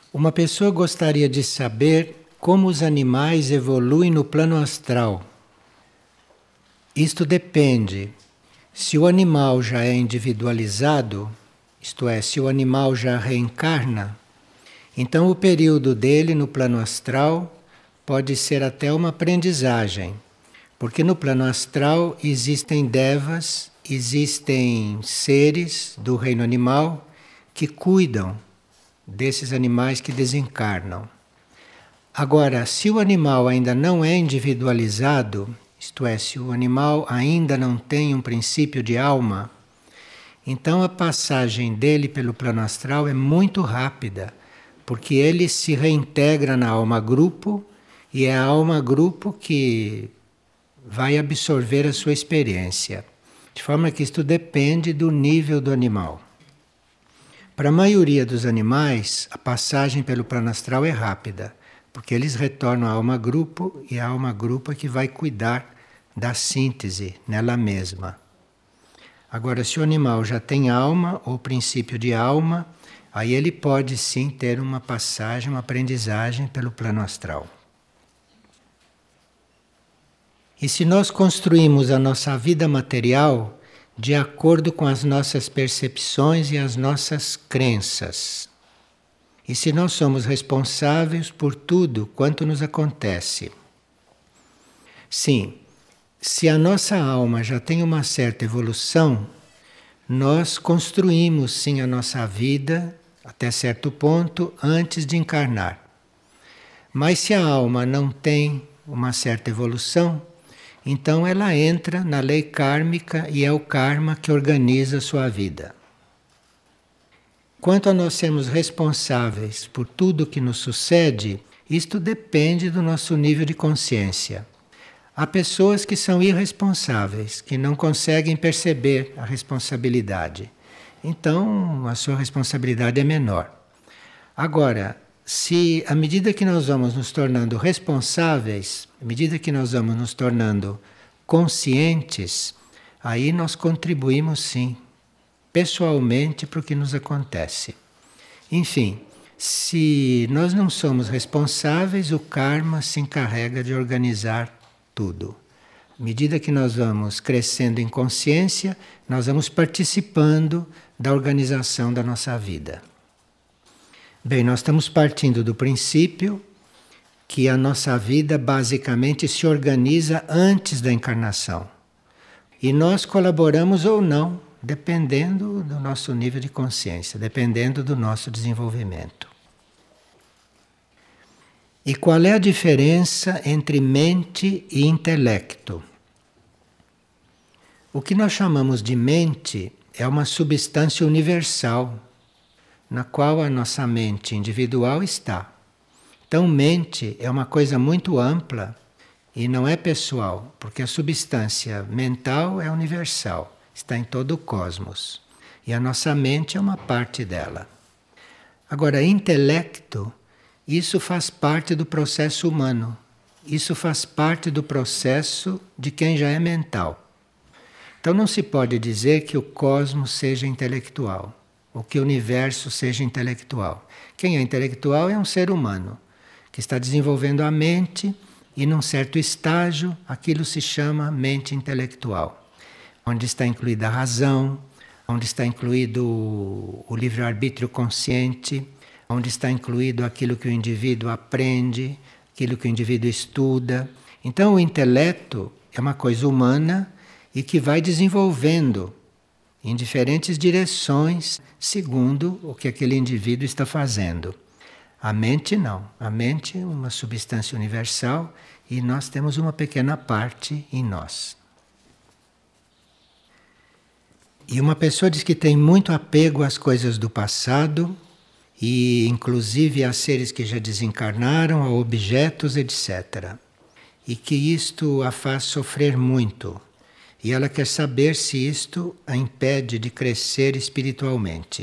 Uma pessoa gostaria de saber como os animais evoluem no plano astral. Isto depende. Se o animal já é individualizado, isto é, se o animal já reencarna, então o período dele no plano astral pode ser até uma aprendizagem. Porque no plano astral existem devas, existem seres do reino animal que cuidam desses animais que desencarnam. Agora, se o animal ainda não é individualizado, isto é, se o animal ainda não tem um princípio de alma, então a passagem dele pelo plano astral é muito rápida, porque ele se reintegra na alma grupo e é a alma grupo que vai absorver a sua experiência. De forma que isto depende do nível do animal. Para a maioria dos animais, a passagem pelo plano astral é rápida, porque eles retornam à alma grupo e a alma grupo é que vai cuidar da síntese nela mesma. Agora, se o animal já tem alma ou princípio de alma, aí ele pode sim ter uma passagem, uma aprendizagem pelo plano astral. E se nós construímos a nossa vida material de acordo com as nossas percepções e as nossas crenças, e se nós somos responsáveis por tudo quanto nos acontece, sim, se a nossa alma já tem uma certa evolução, nós construímos sim a nossa vida até certo ponto antes de encarnar. Mas se a alma não tem uma certa evolução, então ela entra na lei kármica e é o karma que organiza a sua vida. Quanto a nós sermos responsáveis por tudo que nos sucede, isto depende do nosso nível de consciência. Há pessoas que são irresponsáveis, que não conseguem perceber a responsabilidade. Então, a sua responsabilidade é menor. Agora, se à medida que nós vamos nos tornando responsáveis, à medida que nós vamos nos tornando conscientes, aí nós contribuímos sim, pessoalmente, para o que nos acontece. Enfim, se nós não somos responsáveis, o karma se encarrega de organizar tudo. À medida que nós vamos crescendo em consciência, nós vamos participando da organização da nossa vida. Bem, nós estamos partindo do princípio que a nossa vida basicamente se organiza antes da encarnação. E nós colaboramos ou não, dependendo do nosso nível de consciência, dependendo do nosso desenvolvimento. E qual é a diferença entre mente e intelecto? O que nós chamamos de mente é uma substância universal, na qual a nossa mente individual está. Então, mente é uma coisa muito ampla e não é pessoal, porque a substância mental é universal, está em todo o cosmos. E a nossa mente é uma parte dela. Agora, intelecto, isso faz parte do processo humano. Isso faz parte do processo de quem já é mental. Então, não se pode dizer que o cosmos seja intelectual, ou que o universo seja intelectual. Quem é intelectual é um ser humano, que está desenvolvendo a mente e num certo estágio aquilo se chama mente intelectual, onde está incluída a razão, onde está incluído o livre-arbítrio consciente, onde está incluído aquilo que o indivíduo aprende, aquilo que o indivíduo estuda. Então o intelecto é uma coisa humana e que vai desenvolvendo em diferentes direções, segundo o que aquele indivíduo está fazendo. A mente não. A mente é uma substância universal e nós temos uma pequena parte em nós. E uma pessoa diz que tem muito apego às coisas do passado, e inclusive a seres que já desencarnaram, a objetos, etc. E que isto a faz sofrer muito. E ela quer saber se isto a impede de crescer espiritualmente.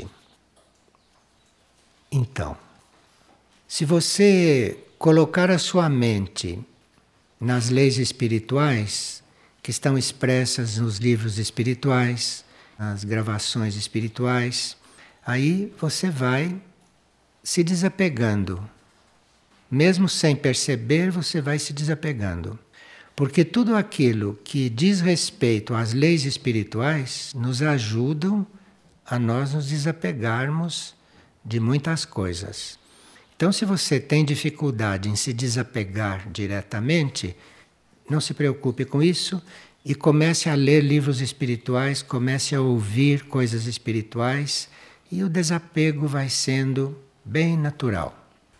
Então, se você colocar a sua mente nas leis espirituais, que estão expressas nos livros espirituais, nas gravações espirituais, aí você vai se desapegando. Mesmo sem perceber, você vai se desapegando. Porque tudo aquilo que diz respeito às leis espirituais nos ajudam a nós nos desapegarmos de muitas coisas. Então, se você tem dificuldade em se desapegar diretamente, não se preocupe com isso e comece a ler livros espirituais, comece a ouvir coisas espirituais e o desapego vai sendo bem natural.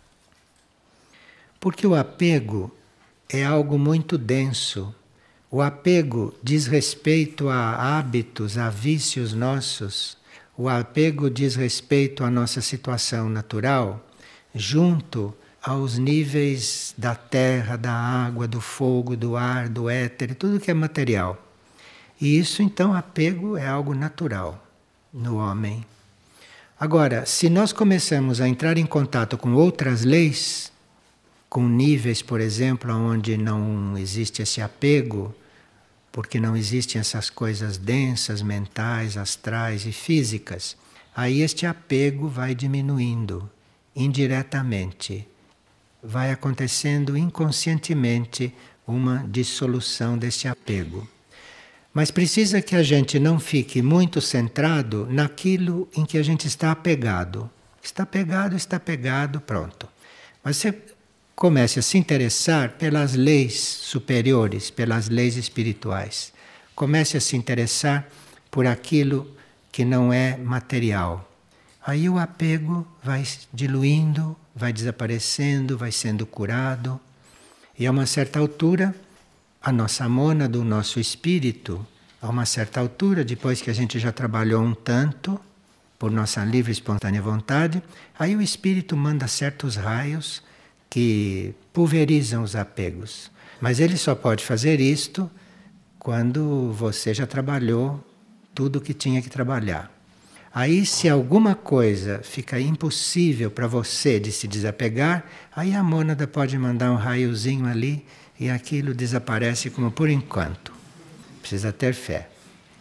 Porque o apego é algo muito denso. O apego diz respeito a hábitos, a vícios nossos. O apego diz respeito à nossa situação natural, junto aos níveis da terra, da água, do fogo, do ar, do éter, tudo que é material. E isso, então, apego é algo natural no homem. Agora, se nós começamos a entrar em contato com outras leis, com níveis, por exemplo, onde não existe esse apego, porque não existem essas coisas densas, mentais, astrais e físicas, aí este apego vai diminuindo indiretamente. Vai acontecendo inconscientemente uma dissolução desse apego. Mas precisa que a gente não fique muito centrado naquilo em que a gente está apegado. Está apegado, pronto. Mas você comece a se interessar pelas leis superiores, pelas leis espirituais. Comece a se interessar por aquilo que não é material. Aí o apego vai diluindo, vai desaparecendo, vai sendo curado. E a uma certa altura, a nossa mônada, o nosso espírito, a uma certa altura, depois que a gente já trabalhou um tanto, por nossa livre e espontânea vontade, aí o espírito manda certos raios que pulverizam os apegos. Mas ele só pode fazer isto quando você já trabalhou tudo o que tinha que trabalhar. Aí, se alguma coisa fica impossível para você de se desapegar, aí a mônada pode mandar um raiozinho ali e aquilo desaparece como por enquanto. Precisa ter fé.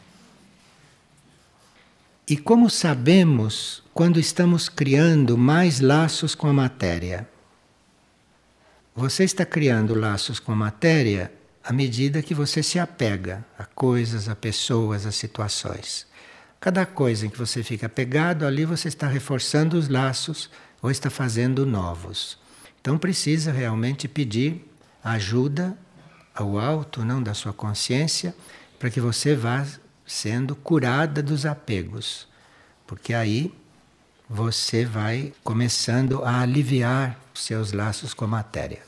E como sabemos quando estamos criando mais laços com a matéria? Você está criando laços com a matéria à medida que você se apega a coisas, a pessoas, a situações. Cada coisa em que você fica apegado, ali você está reforçando os laços ou está fazendo novos. Então precisa realmente pedir ajuda ao alto, não da sua consciência, para que você vá sendo curada dos apegos. Porque aí você vai começando a aliviar os seus laços com a matéria.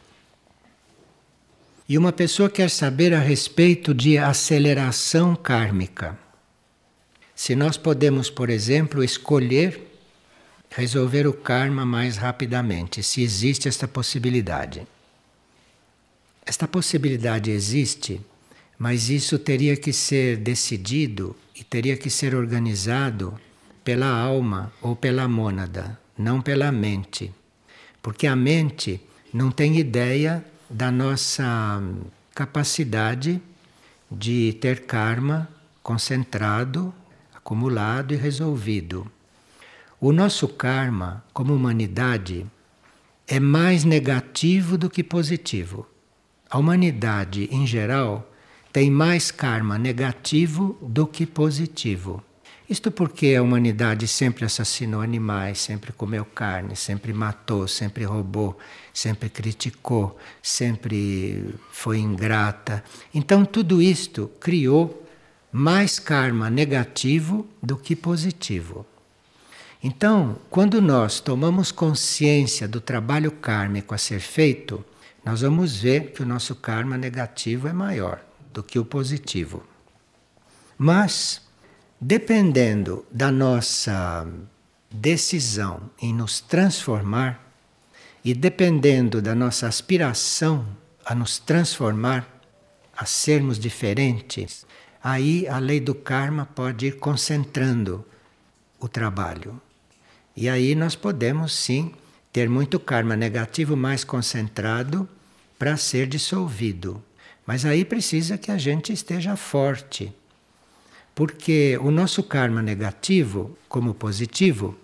E uma pessoa quer saber a respeito de aceleração kármica. Se nós podemos, por exemplo, escolher resolver o karma mais rapidamente, se existe esta possibilidade. Esta possibilidade existe, mas isso teria que ser decidido e teria que ser organizado pela alma ou pela mônada, não pela mente. Porque a mente não tem ideia da nossa capacidade de ter karma concentrado, acumulado e resolvido. O nosso karma, como humanidade, é mais negativo do que positivo. A humanidade, em geral, tem mais karma negativo do que positivo. Isto porque a humanidade sempre assassinou animais, sempre comeu carne, sempre matou, sempre roubou, sempre criticou, sempre foi ingrata. Então tudo isto criou mais karma negativo do que positivo. Então, quando nós tomamos consciência do trabalho kármico a ser feito, nós vamos ver que o nosso karma negativo é maior do que o positivo. Mas, dependendo da nossa decisão em nos transformar e dependendo da nossa aspiração a nos transformar, a sermos diferentes, aí a lei do karma pode ir concentrando o trabalho. E aí nós podemos sim ter muito karma negativo mais concentrado para ser dissolvido. Mas aí precisa que a gente esteja forte. Porque o nosso karma negativo, como positivo,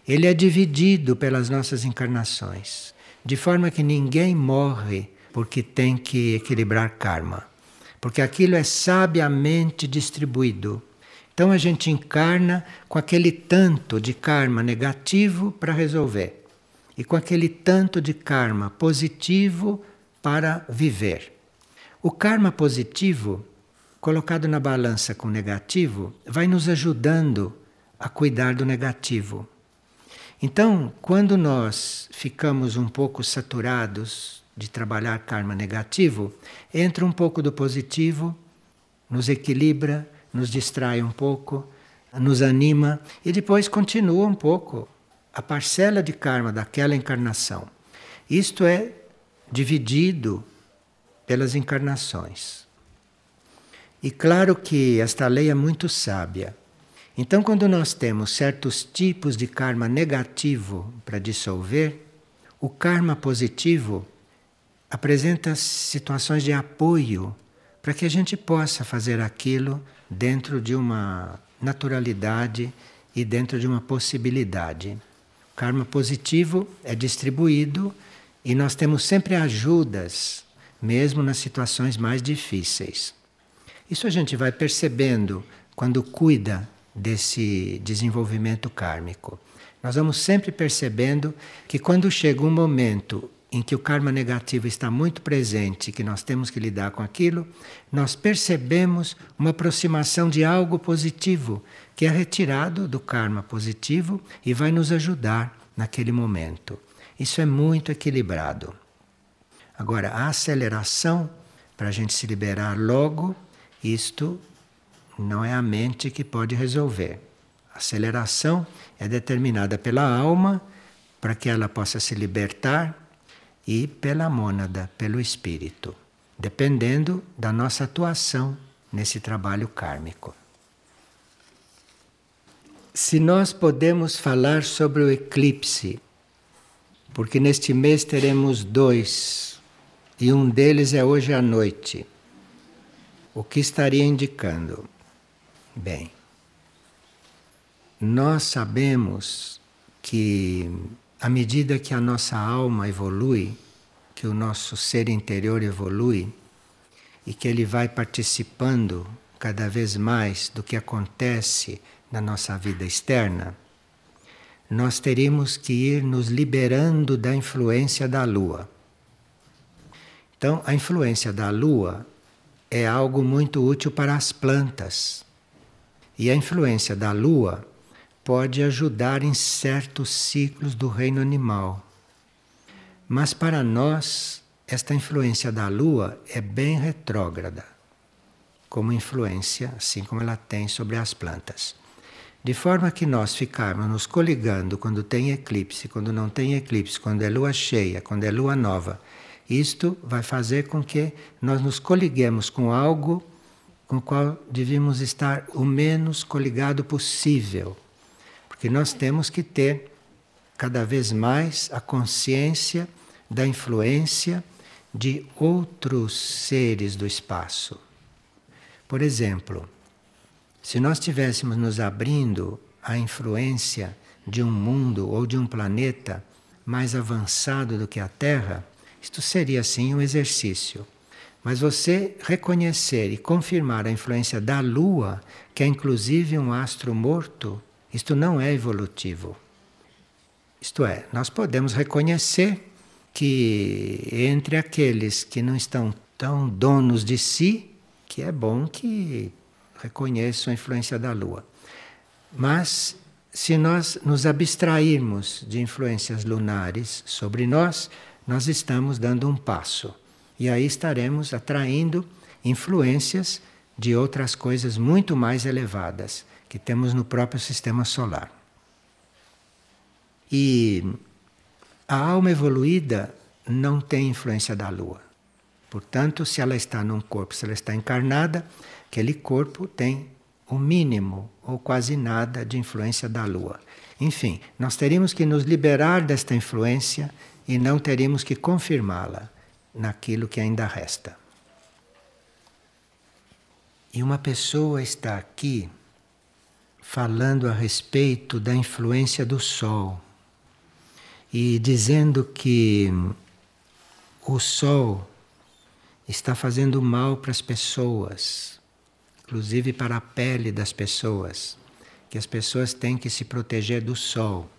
ele é dividido pelas nossas encarnações, de forma que ninguém morre porque tem que equilibrar karma, porque aquilo é sabiamente distribuído. Então a gente encarna com aquele tanto de karma negativo para resolver e com aquele tanto de karma positivo para viver. O karma positivo, colocado na balança com o negativo, vai nos ajudando a cuidar do negativo. Então, quando nós ficamos um pouco saturados de trabalhar karma negativo, entra um pouco do positivo, nos equilibra, nos distrai um pouco, nos anima e depois continua um pouco a parcela de karma daquela encarnação. Isto é dividido pelas encarnações. E claro que esta lei é muito sábia. Então, quando nós temos certos tipos de karma negativo para dissolver, o karma positivo apresenta situações de apoio para que a gente possa fazer aquilo dentro de uma naturalidade e dentro de uma possibilidade. O karma positivo é distribuído e nós temos sempre ajudas, mesmo nas situações mais difíceis. Isso a gente vai percebendo quando cuida desse desenvolvimento kármico. Nós vamos sempre percebendo que quando chega um momento em que o karma negativo está muito presente, que nós temos que lidar com aquilo, nós percebemos uma aproximação de algo positivo, que é retirado do karma positivo e vai nos ajudar naquele momento. Isso é muito equilibrado. Agora, a aceleração, para a gente se liberar logo, isto não é a mente que pode resolver. A aceleração é determinada pela alma para que ela possa se libertar e pela mônada, pelo espírito, dependendo da nossa atuação nesse trabalho kármico. Se nós podemos falar sobre o eclipse, porque neste mês teremos 2, e um deles é hoje à noite, o que estaria indicando? Bem, nós sabemos que à medida que a nossa alma evolui, que o nosso ser interior evolui e que ele vai participando cada vez mais do que acontece na nossa vida externa, nós teríamos que ir nos liberando da influência da Lua. Então, a influência da Lua é algo muito útil para as plantas. E a influência da Lua pode ajudar em certos ciclos do reino animal. Mas para nós, esta influência da Lua é bem retrógrada, como influência, assim como ela tem sobre as plantas. De forma que nós ficarmos nos coligando quando tem eclipse, quando não tem eclipse, quando é lua cheia, quando é lua nova, isto vai fazer com que nós nos coliguemos com algo com o qual devíamos estar o menos coligado possível. Porque nós temos que ter cada vez mais a consciência da influência de outros seres do espaço. Por exemplo, se nós estivéssemos nos abrindo à influência de um mundo ou de um planeta mais avançado do que a Terra, isto seria sim um exercício. Mas você reconhecer e confirmar a influência da Lua, que é inclusive um astro morto, isto não é evolutivo. Isto é, nós podemos reconhecer que entre aqueles que não estão tão donos de si, que é bom que reconheçam a influência da Lua. Mas se nós nos abstrairmos de influências lunares sobre nós, nós estamos dando um passo. E aí estaremos atraindo influências de outras coisas muito mais elevadas que temos no próprio sistema solar. E a alma evoluída não tem influência da Lua. Portanto, se ela está num corpo, se ela está encarnada, aquele corpo tem o mínimo ou quase nada de influência da Lua. Enfim, nós teríamos que nos liberar desta influência e não teríamos que confirmá-la naquilo que ainda resta. E uma pessoa está aqui falando a respeito da influência do Sol e dizendo que o Sol está fazendo mal para as pessoas, inclusive para a pele das pessoas, que as pessoas têm que se proteger do Sol.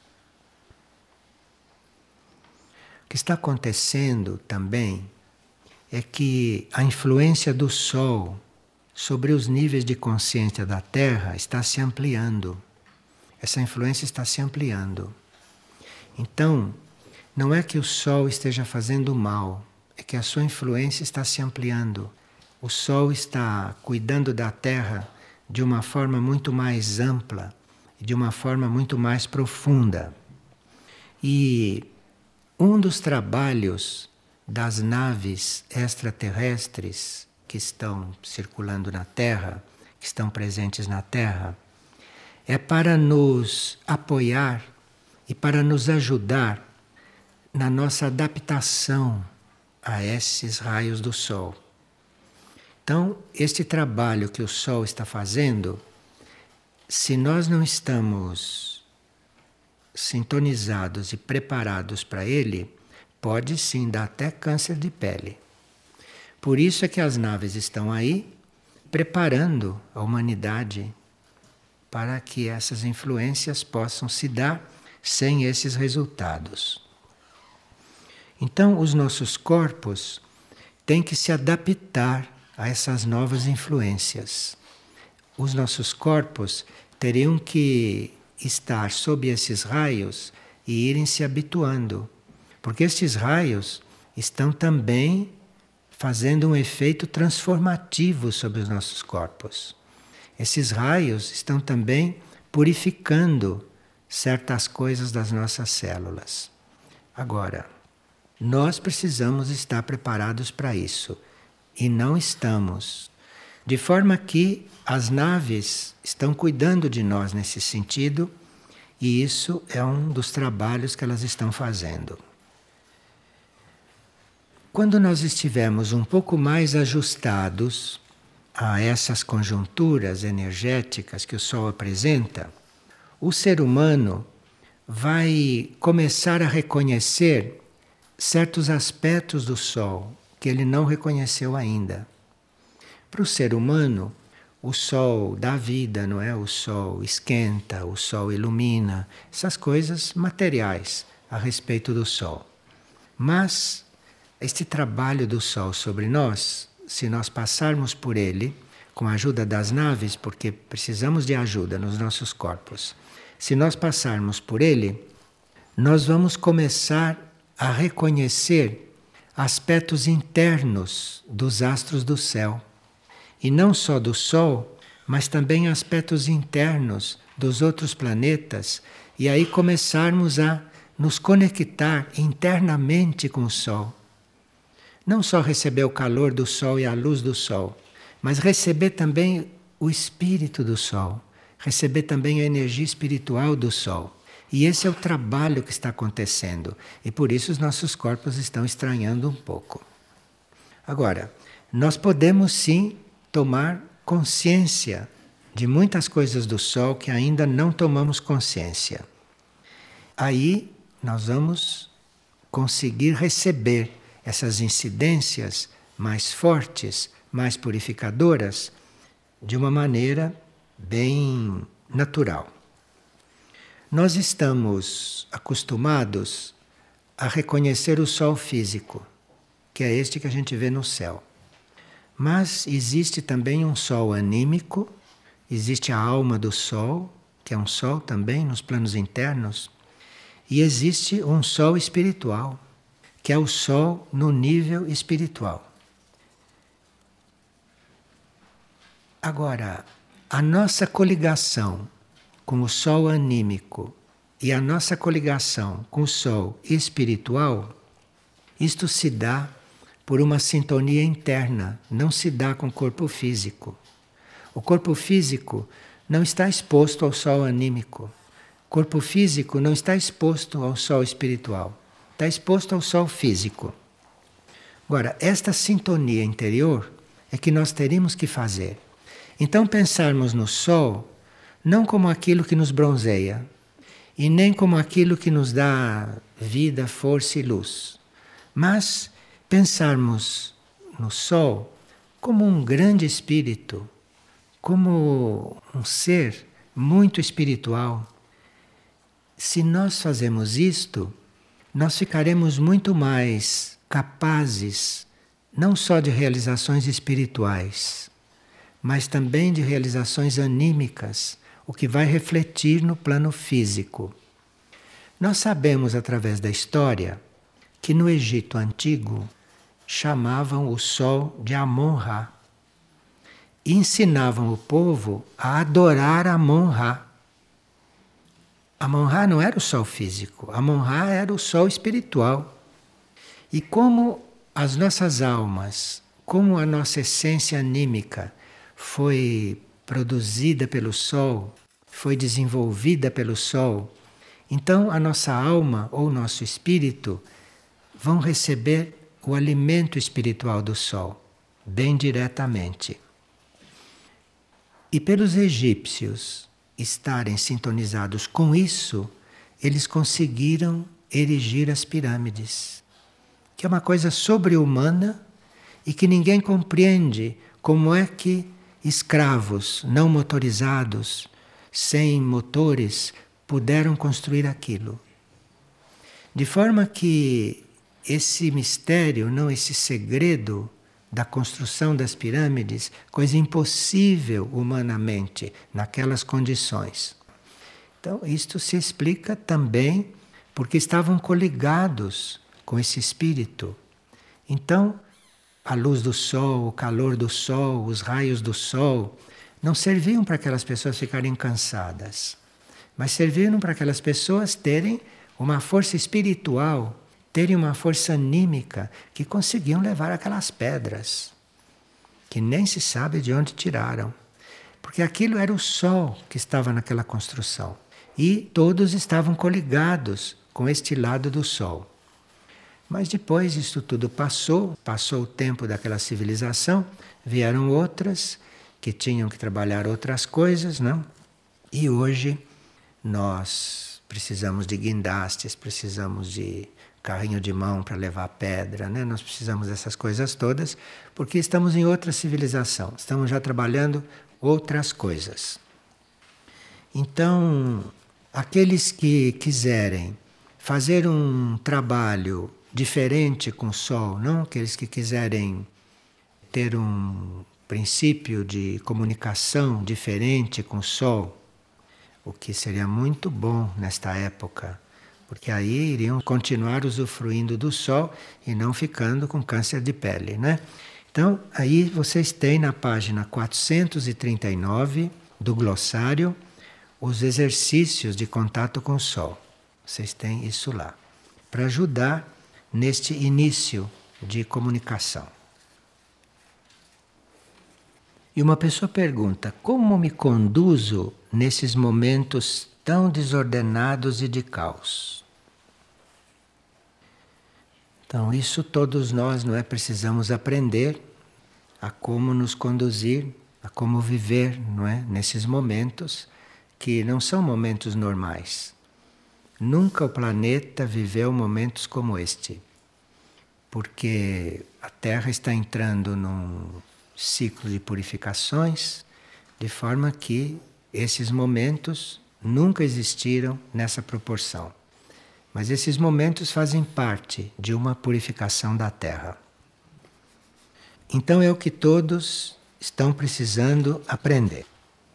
O que está acontecendo também é que a influência do Sol sobre os níveis de consciência da Terra está se ampliando. Essa influência está se ampliando. Então, não é que o Sol esteja fazendo mal, é que a sua influência está se ampliando. O Sol está cuidando da Terra de uma forma muito mais ampla e de uma forma muito mais profunda. E um dos trabalhos das naves extraterrestres que estão circulando na Terra, que estão presentes na Terra, é para nos apoiar e para nos ajudar na nossa adaptação a esses raios do Sol. Então, este trabalho que o Sol está fazendo, se nós não estamos sintonizados e preparados para ele, pode sim dar até câncer de pele. Por isso é que as naves estão aí preparando a humanidade para que essas influências possam se dar sem esses resultados. Então, os nossos corpos têm que se adaptar a essas novas influências. Os nossos corpos teriam que estar sob esses raios e irem se habituando, porque estes raios estão também fazendo um efeito transformativo sobre os nossos corpos. Esses raios estão também purificando certas coisas das nossas células. Agora, nós precisamos estar preparados para isso. E não estamos. De forma que as naves estão cuidando de nós nesse sentido, e isso é um dos trabalhos que elas estão fazendo. Quando nós estivermos um pouco mais ajustados a essas conjunturas energéticas que o Sol apresenta, o ser humano vai começar a reconhecer certos aspectos do Sol que ele não reconheceu ainda. Para o ser humano, o Sol dá vida, não é? O Sol esquenta, o Sol ilumina, essas coisas materiais a respeito do Sol. Mas este trabalho do Sol sobre nós, se nós passarmos por ele, com a ajuda das naves, porque precisamos de ajuda nos nossos corpos, se nós passarmos por ele, nós vamos começar a reconhecer aspectos internos dos astros do céu. E não só do Sol, mas também aspectos internos dos outros planetas, e aí começarmos a nos conectar internamente com o Sol. Não só receber o calor do Sol e a luz do Sol, mas receber também o espírito do Sol, receber também a energia espiritual do Sol. E esse é o trabalho que está acontecendo. E por isso os nossos corpos estão estranhando um pouco. Agora, nós podemos sim tomar consciência de muitas coisas do Sol que ainda não tomamos consciência. Aí nós vamos conseguir receber essas incidências mais fortes, mais purificadoras, de uma maneira bem natural. Nós estamos acostumados a reconhecer o Sol físico, que é este que a gente vê no céu. Mas existe também um Sol anímico, existe a alma do Sol, que é um Sol também nos planos internos, e existe um Sol espiritual, que é o Sol no nível espiritual. Agora, a nossa coligação com o Sol anímico e a nossa coligação com o Sol espiritual, isto se dá por uma sintonia interna, não se dá com o corpo físico. O corpo físico não está exposto ao Sol anímico. O corpo físico não está exposto ao Sol espiritual. Está exposto ao Sol físico. Agora, esta sintonia interior é que nós teríamos que fazer. Então, pensarmos no Sol não como aquilo que nos bronzeia, e nem como aquilo que nos dá vida, força e luz, mas pensarmos no Sol como um grande espírito, como um ser muito espiritual. Se nós fazemos isto, nós ficaremos muito mais capazes, não só de realizações espirituais, mas também de realizações anímicas, o que vai refletir no plano físico. Nós sabemos através da história que no Egito Antigo chamavam o sol de Amon-Ra e ensinavam o povo a adorar Amon-Ra. Amon-Ra não era o sol físico, Amon-Ra era o sol espiritual. E como as nossas almas, como a nossa essência anímica foi produzida pelo sol, foi desenvolvida pelo sol, então a nossa alma ou nosso espírito vão receber o alimento espiritual do sol, bem diretamente. E pelos egípcios estarem sintonizados com isso, eles conseguiram erigir as pirâmides, que é uma coisa sobre-humana e que ninguém compreende como é que escravos não motorizados, sem motores, puderam construir aquilo. De forma que esse mistério, não esse segredo da construção das pirâmides, coisa impossível humanamente naquelas condições. Então, isto se explica também porque estavam coligados com esse espírito. Então, a luz do sol, o calor do sol, os raios do sol, não serviam para aquelas pessoas ficarem cansadas, mas serviram para aquelas pessoas terem uma força espiritual, terem uma força anímica que conseguiam levar aquelas pedras, que nem se sabe de onde tiraram. Porque aquilo era o sol que estava naquela construção. E todos estavam coligados com este lado do sol. Mas depois isso tudo passou o tempo daquela civilização, vieram outras que tinham que trabalhar outras coisas, não? E hoje nós precisamos de guindastes, precisamos de carrinho de mão para levar pedra, né? Nós precisamos dessas coisas todas, porque estamos em outra civilização, estamos já trabalhando outras coisas. Então, aqueles que quiserem fazer um trabalho diferente com o Sol, não? Aqueles que quiserem ter um princípio de comunicação diferente com o Sol, o que seria muito bom nesta época, porque aí iriam continuar usufruindo do sol e não ficando com câncer de pele, né? Então, aí vocês têm na página 439 do glossário os exercícios de contato com o sol. Vocês têm isso lá, para ajudar neste início de comunicação. E uma pessoa pergunta: como me conduzo nesses momentos tão desordenados e de caos? Então, isso todos nós, não é, precisamos aprender a como nos conduzir, a como viver, não é, nesses momentos que não são momentos normais. Nunca o planeta viveu momentos como este, porque a Terra está entrando num ciclo de purificações, de forma que esses momentos nunca existiram nessa proporção. Mas esses momentos fazem parte de uma purificação da Terra. Então é o que todos estão precisando aprender.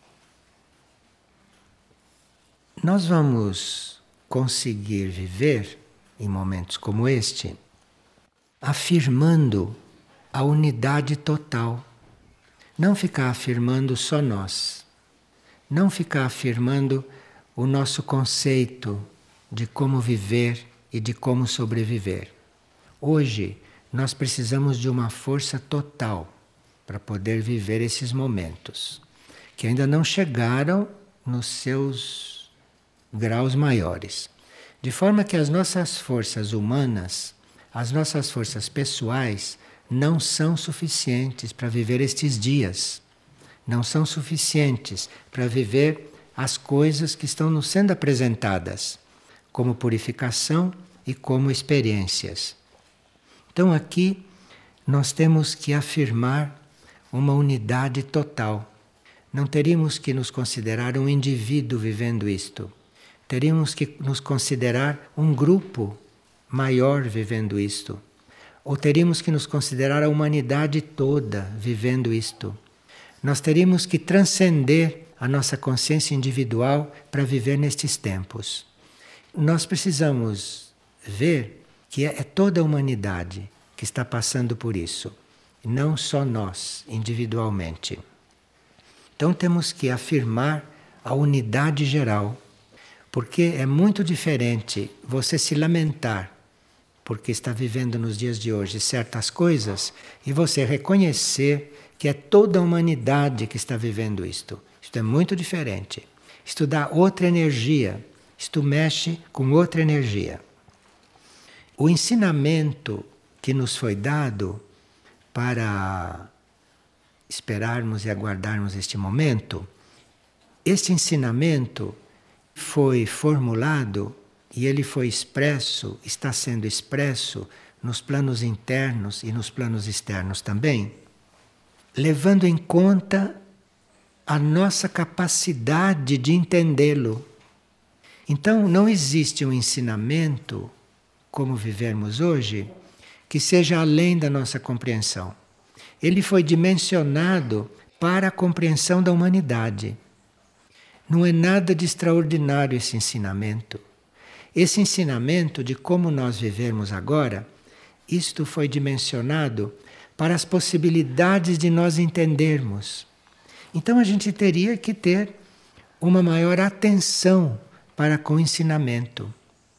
Nós vamos conseguir viver em momentos como este, afirmando a unidade total. Não ficar afirmando só nós. Não ficar afirmando o nosso conceito de como viver e de como sobreviver. Hoje, nós precisamos de uma força total para poder viver esses momentos, que ainda não chegaram nos seus graus maiores. De forma que as nossas forças humanas, as nossas forças pessoais, não são suficientes para viver estes dias. Não são suficientes para viver as coisas que estão nos sendo apresentadas, como purificação e como experiências. Então aqui nós temos que afirmar uma unidade total. Não teríamos que nos considerar um indivíduo vivendo isto. Teríamos que nos considerar um grupo maior vivendo isto. Ou teríamos que nos considerar a humanidade toda vivendo isto. Nós teríamos que transcender a nossa consciência individual para viver nestes tempos. Nós precisamos ver que é toda a humanidade que está passando por isso, e não só nós, individualmente. Então temos que afirmar a unidade geral, porque é muito diferente você se lamentar porque está vivendo nos dias de hoje certas coisas e você reconhecer que é toda a humanidade que está vivendo isto. Isto é muito diferente. Isto dá outra energia, isto mexe com outra energia. O ensinamento que nos foi dado para esperarmos e aguardarmos este momento, este ensinamento foi formulado e ele foi expresso, está sendo expresso nos planos internos e nos planos externos também, levando em conta a nossa capacidade de entendê-lo. Então não existe um ensinamento, como vivemos hoje, que seja além da nossa compreensão. Ele foi dimensionado para a compreensão da humanidade. Não é nada de extraordinário esse ensinamento. Esse ensinamento de como nós vivemos agora, isto foi dimensionado para as possibilidades de nós entendermos. Então a gente teria que ter uma maior atenção para com o ensinamento.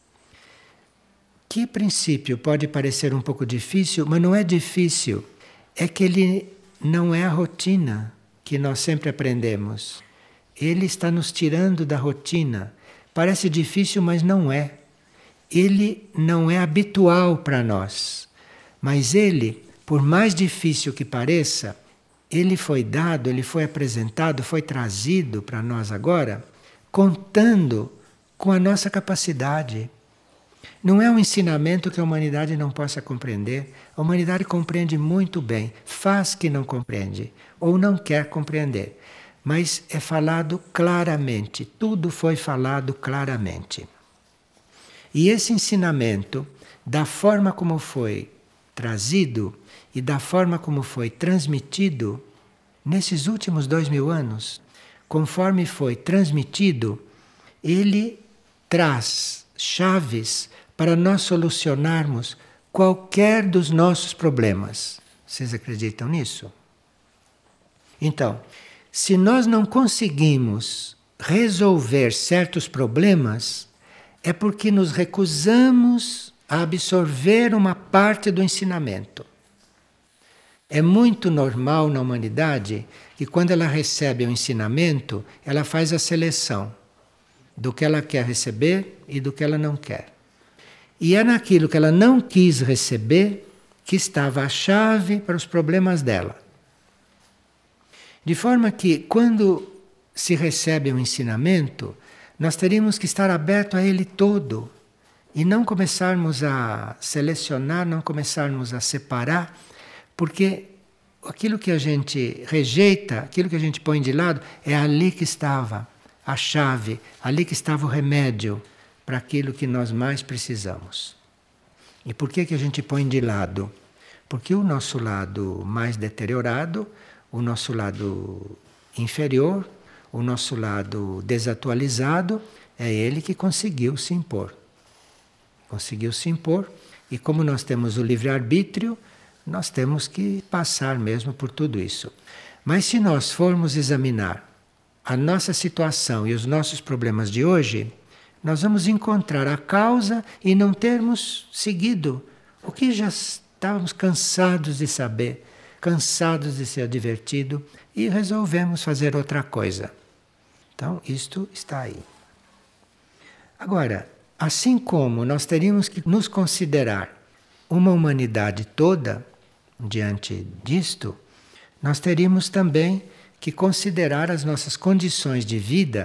Que princípio pode parecer um pouco difícil, mas não é difícil. É que ele não é a rotina que nós sempre aprendemos. Ele está nos tirando da rotina. Parece difícil, mas não é. Ele não é habitual para nós. Mas ele, por mais difícil que pareça, ele foi dado, ele foi apresentado, foi trazido para nós agora, contando com a nossa capacidade. Não é um ensinamento que a humanidade não possa compreender. A humanidade compreende muito bem, faz que não compreende, ou não quer compreender. Mas é falado claramente, tudo foi falado claramente. E esse ensinamento, da forma como foi trazido e da forma como foi transmitido, nesses últimos 2000 anos, conforme foi transmitido, ele traz chaves para nós solucionarmos qualquer dos nossos problemas. Vocês acreditam nisso? Então, se nós não conseguimos resolver certos problemas, é porque nos recusamos a absorver uma parte do ensinamento. É muito normal na humanidade que quando ela recebe o ensinamento, ela faz a seleção do que ela quer receber e do que ela não quer. E é naquilo que ela não quis receber que estava a chave para os problemas dela. De forma que, quando se recebe um ensinamento, nós teríamos que estar aberto a ele todo e não começarmos a selecionar, não começarmos a separar, porque aquilo que a gente rejeita, aquilo que a gente põe de lado, é ali que estava a chave, ali que estava o remédio para aquilo que nós mais precisamos. E por que a gente põe de lado? Porque o nosso lado mais deteriorado, o nosso lado inferior, o nosso lado desatualizado, é ele que conseguiu se impor. Conseguiu se impor, e como nós temos o livre-arbítrio, nós temos que passar mesmo por tudo isso. Mas se nós formos examinar a nossa situação e os nossos problemas de hoje, nós vamos encontrar a causa e não termos seguido o que já estávamos cansados de saber, cansados de ser advertido, e resolvemos fazer outra coisa. Então, isto está aí. Agora, assim como nós teríamos que nos considerar uma humanidade toda, diante disto, nós teríamos também que considerar as nossas condições de vida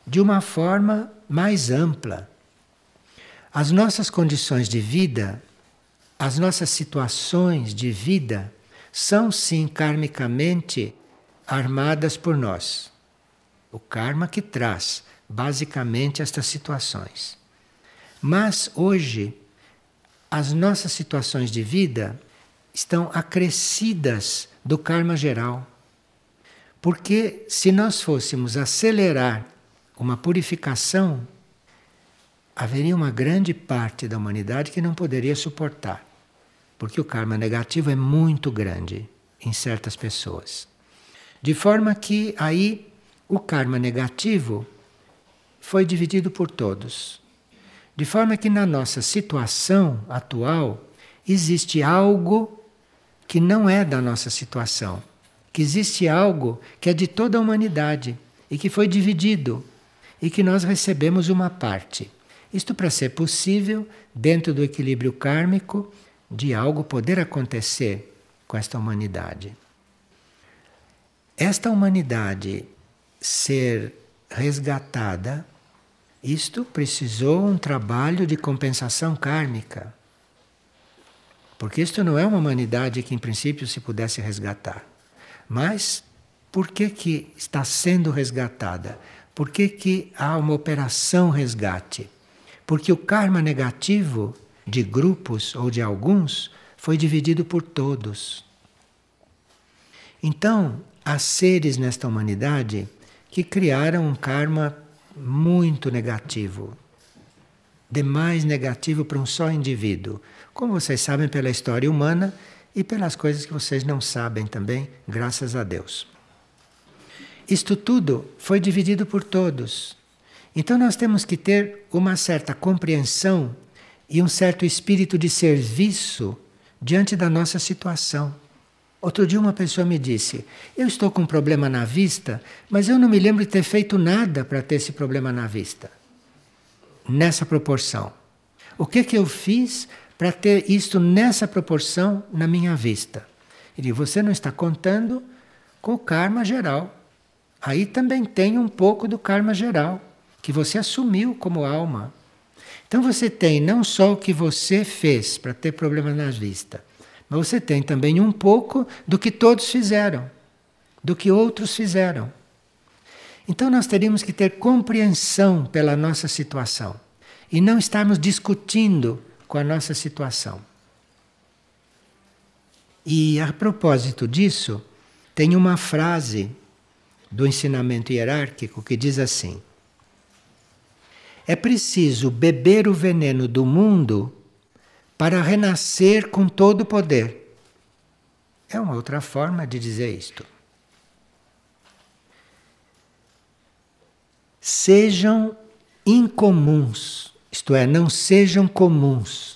de uma forma mais ampla. As nossas condições de vida, as nossas situações de vida, são sim karmicamente armadas por nós. O karma que traz, basicamente, estas situações. Mas hoje, as nossas situações de vida estão acrescidas do karma geral. Porque se nós fôssemos acelerar uma purificação, haveria uma grande parte da humanidade que não poderia suportar. Porque o karma negativo é muito grande em certas pessoas. De forma que aí o karma negativo foi dividido por todos. De forma que na nossa situação atual existe algo que não é da nossa situação. Que existe algo que é de toda a humanidade e que foi dividido e que nós recebemos uma parte. Isto para ser possível, dentro do equilíbrio kármico, de algo poder acontecer com esta humanidade. Esta humanidade ser resgatada, isto precisou um trabalho de compensação kármica. Porque isto não é uma humanidade que em princípio se pudesse resgatar. Mas por que está sendo resgatada? Por que há uma operação resgate? Porque o karma negativo de grupos ou de alguns foi dividido por todos. Então, há seres nesta humanidade que criaram um karma muito negativo. Demais negativo para um só indivíduo. Como vocês sabem pela história humana e pelas coisas que vocês não sabem também, graças a Deus. Isto tudo foi dividido por todos. Então nós temos que ter uma certa compreensão e um certo espírito de serviço diante da nossa situação. Outro dia uma pessoa me disse, eu estou com um problema na vista, mas eu não me lembro de ter feito nada para ter esse problema na vista. Nessa proporção. O que eu fiz para ter isto nessa proporção na minha vista? Ele disse, você não está contando com o karma geral. Aí também tem um pouco do karma geral, que você assumiu como alma. Então você tem não só o que você fez para ter problema na vista, mas você tem também um pouco do que todos fizeram, do que outros fizeram. Então nós teríamos que ter compreensão pela nossa situação e não estarmos discutindo com a nossa situação. E a propósito disso, tem uma frase do ensinamento hierárquico que diz assim: é preciso beber o veneno do mundo para renascer com todo o poder. É uma outra forma de dizer isto. Sejam incomuns, isto é, não sejam comuns.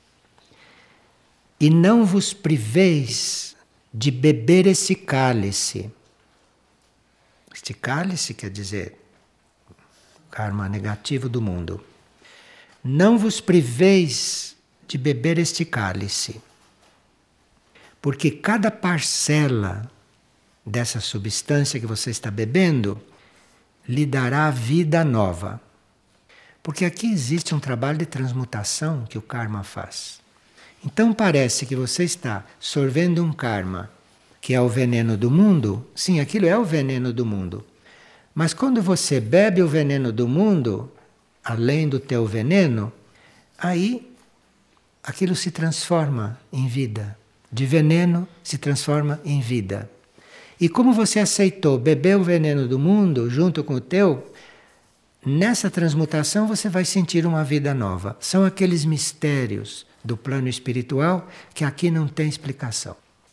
E não vos priveis de beber esse cálice. Este cálice quer dizer karma negativo do mundo. Não vos priveis de beber este cálice, porque cada parcela dessa substância que você está bebendo lhe dará vida nova. Porque aqui existe um trabalho de transmutação que o karma faz. Então parece que você está sorvendo um karma que é o veneno do mundo. Sim, aquilo é o veneno do mundo. Mas quando você bebe o veneno do mundo, além do teu veneno, aí aquilo se transforma em vida. De veneno se transforma em vida. E como você aceitou beber o veneno do mundo junto com o teu, nessa transmutação você vai sentir uma vida nova. São aqueles mistérios do plano espiritual que aqui não tem explicação.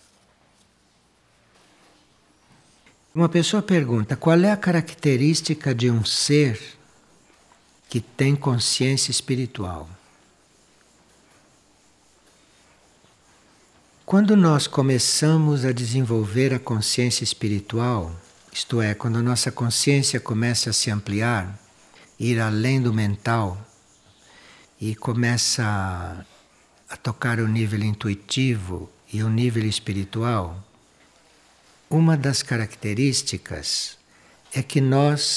Uma pessoa pergunta, qual é a característica de um ser que tem consciência espiritual? Quando nós começamos a desenvolver a consciência espiritual, isto é, quando a nossa consciência começa a se ampliar, ir além do mental e começa a tocar o nível intuitivo e o nível espiritual, uma das características é que nós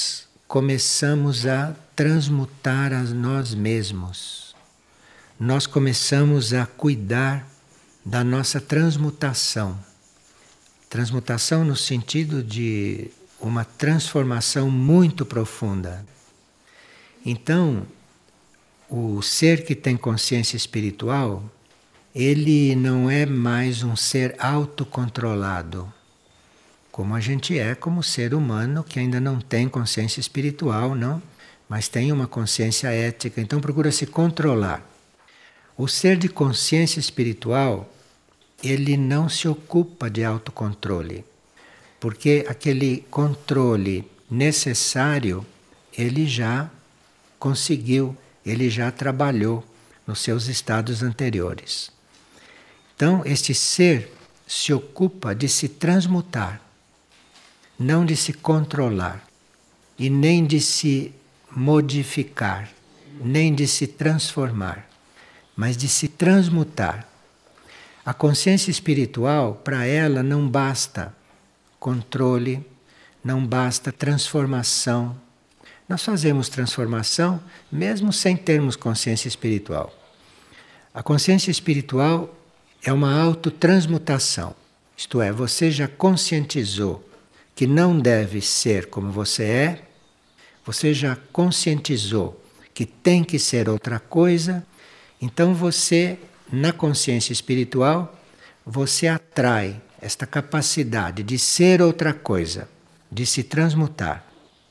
começamos a transmutar a nós mesmos. Nós começamos a cuidar da nossa transmutação. Transmutação no sentido de uma transformação muito profunda. Então, o ser que tem consciência espiritual, ele não é mais um ser autocontrolado, como a gente é como ser humano que ainda não tem consciência espiritual, não, mas tem uma consciência ética, então procura se controlar. O ser de consciência espiritual, ele não se ocupa de autocontrole, porque aquele controle necessário, ele já conseguiu, ele já trabalhou nos seus estados anteriores. Então, este ser se ocupa de se transmutar, não de se controlar, e nem de se modificar, nem de se transformar, mas de se transmutar. A consciência espiritual, para ela, não basta controle, não basta transformação. Nós fazemos transformação mesmo sem termos consciência espiritual. A consciência espiritual é uma autotransmutação. Isto é, você já conscientizou que não deve ser como você já conscientizou que tem que ser outra coisa, então você, na consciência espiritual, você atrai esta capacidade de ser outra coisa, de se transmutar.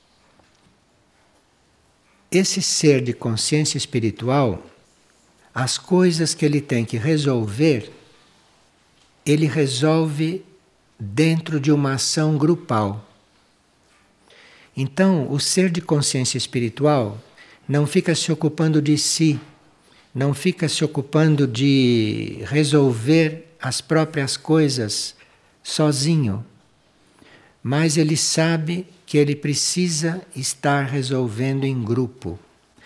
Esse ser de consciência espiritual, as coisas que ele tem que resolver, ele resolve dentro de uma ação grupal. Então, o ser de consciência espiritual não fica se ocupando de si, não fica se ocupando de resolver as próprias coisas sozinho, mas ele sabe que ele precisa estar resolvendo em grupo,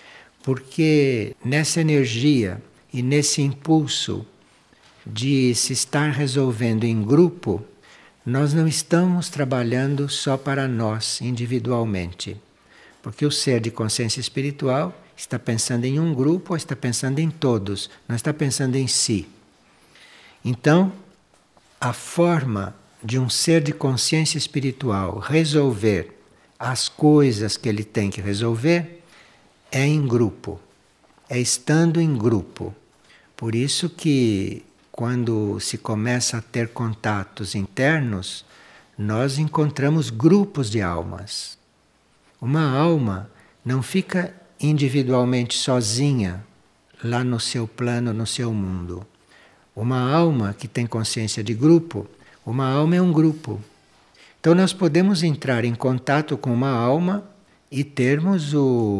porque nessa energia e nesse impulso de se estar resolvendo em grupo, nós não estamos trabalhando só para nós individualmente, porque o ser de consciência espiritual está pensando em um grupo ou está pensando em todos, não está pensando em si. Então, a forma de um ser de consciência espiritual resolver as coisas que ele tem que resolver é em grupo, é estando em grupo. Por isso que quando se começa a ter contatos internos, nós encontramos grupos de almas. Uma alma não fica individualmente sozinha lá no seu plano, no seu mundo. Uma alma que tem consciência de grupo, uma alma é um grupo. Então nós podemos entrar em contato com uma alma e termos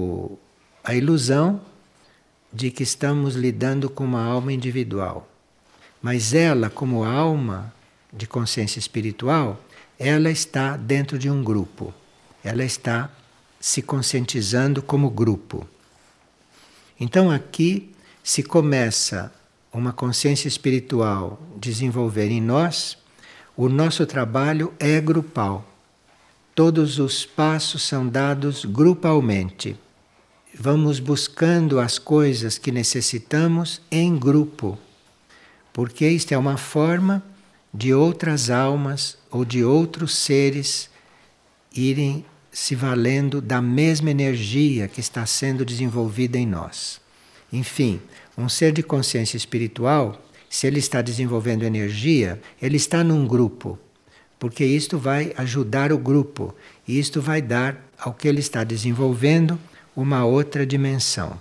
a ilusão de que estamos lidando com uma alma individual. Mas ela, como alma de consciência espiritual, ela está dentro de um grupo. Ela está se conscientizando como grupo. Então aqui se começa uma consciência espiritual desenvolver em nós, o nosso trabalho é grupal. Todos os passos são dados grupalmente. Vamos buscando as coisas que necessitamos em grupo, porque isto é uma forma de outras almas ou de outros seres irem se valendo da mesma energia que está sendo desenvolvida em nós. Enfim, um ser de consciência espiritual, se ele está desenvolvendo energia, ele está num grupo, porque isto vai ajudar o grupo, e isto vai dar ao que ele está desenvolvendo uma outra dimensão.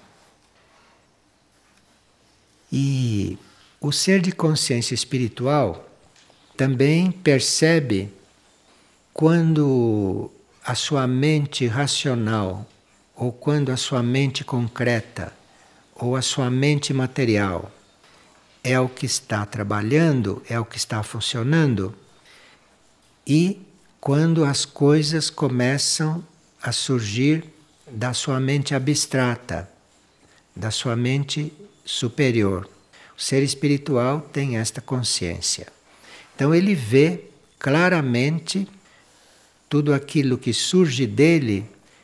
E o ser de consciência espiritual também percebe quando a sua mente racional, ou quando a sua mente concreta, ou a sua mente material é o que está trabalhando, é o que está funcionando, e quando as coisas começam a surgir da sua mente abstrata, da sua mente superior. O ser espiritual tem esta consciência. Então ele vê claramente tudo aquilo que surge dele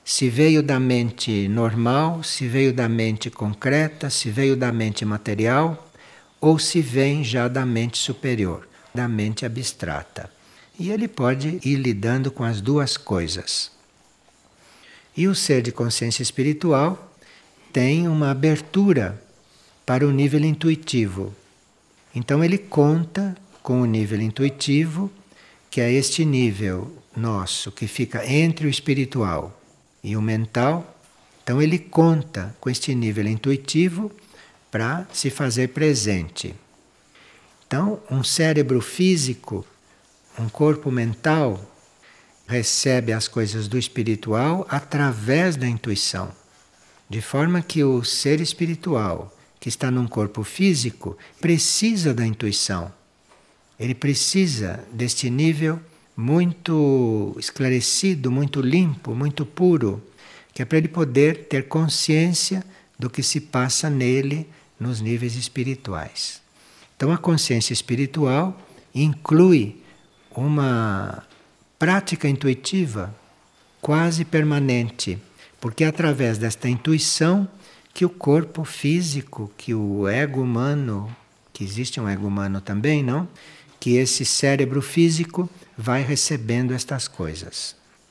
se veio da mente normal, se veio da mente concreta, se veio da mente material, ou se vem já da mente superior, da mente abstrata. E ele pode ir lidando com as duas coisas. E o ser de consciência espiritual tem uma abertura para o nível intuitivo. Então ele conta com o nível intuitivo, que é este nível nosso, que fica entre o espiritual e o mental. Então ele conta com este nível intuitivo para se fazer presente. Então, um cérebro físico, um corpo mental, recebe as coisas do espiritual através da intuição. De forma que o ser espiritual, que está num corpo físico, precisa da intuição. Ele precisa deste nível muito esclarecido, muito limpo, muito puro, que é para ele poder ter consciência do que se passa nele nos níveis espirituais. Então a consciência espiritual inclui uma prática intuitiva quase permanente, porque é através desta intuição que o corpo físico, que o ego humano, que existe um ego humano também, não? Que esse cérebro físico vai recebendo estas coisas.